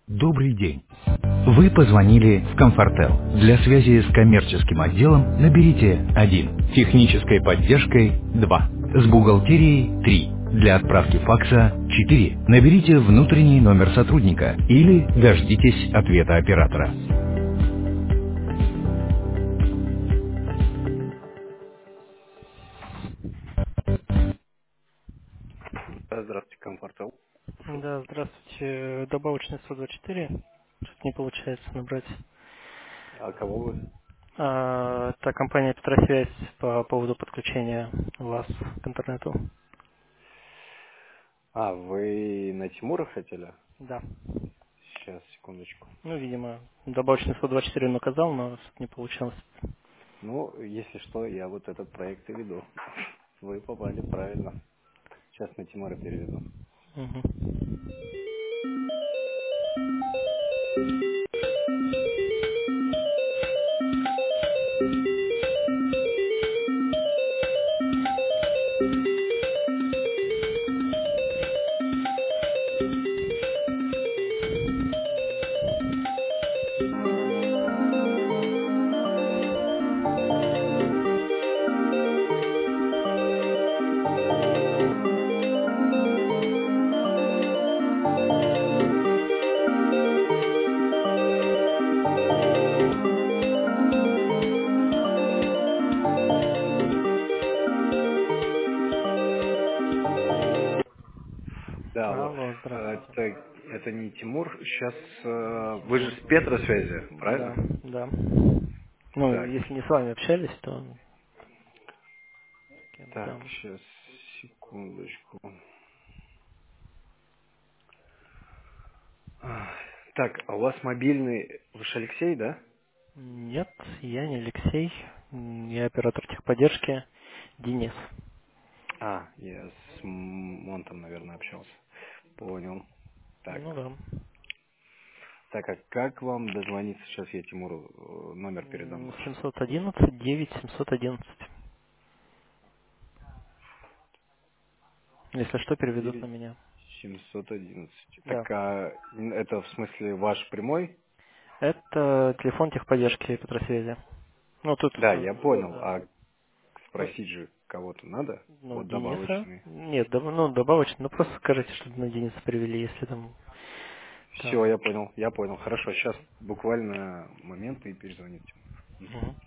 Добрый день. Вы позвонили в Комфортел. Для связи с коммерческим отделом наберите 1. Технической поддержкой 2. С бухгалтерией 3. Для отправки факса 4. Наберите внутренний номер сотрудника или дождитесь ответа оператора. Здравствуйте, Комфортел. Слушаю. Да, здравствуйте. Добавочный 124. Что-то не получается набрать. А кого вы? Это компания Петросвязь по поводу подключения вас к интернету. А, вы на Тимура хотели? Да. Сейчас, секундочку. Ну, видимо, добавочный 124 он указал, но что-то не получилось. Ну, если что, я вот этот проект и веду. Вы попали правильно. Сейчас на Тимура переведу. Мгм. Да, алло. Алло, здравствуйте. Это не Тимур. Сейчас вы же с Петросвязи, Да, правильно? да. Ну, Так, если не с вами общались, то с так, кем-то. сейчас, секундочку. А, Так, а у вас мобильный, вы же Алексей, да? Нет, я не Алексей. Я оператор техподдержки Денис. А, я с Монтом, наверное, общался. Понял. Так. Ну да. Так, а как вам дозвониться? Сейчас я Тимуру номер передам ваш. 711 9 711. Если что, переведут на 9 меня. 711. Да. Так, а это в смысле ваш прямой? Это телефон техподдержки Петросвязи. Ну, тут, Да, я понял. да. А Ну, спросить же кого-то надо? ну, Вот Дениса. добавочный. Нет, ну, добавочно. Ну, просто скажите, что на Дениса привели, если там... Все, там... я понял, я понял. Хорошо, сейчас буквально момент и перезвонит Тимур. Мгм. Мгм.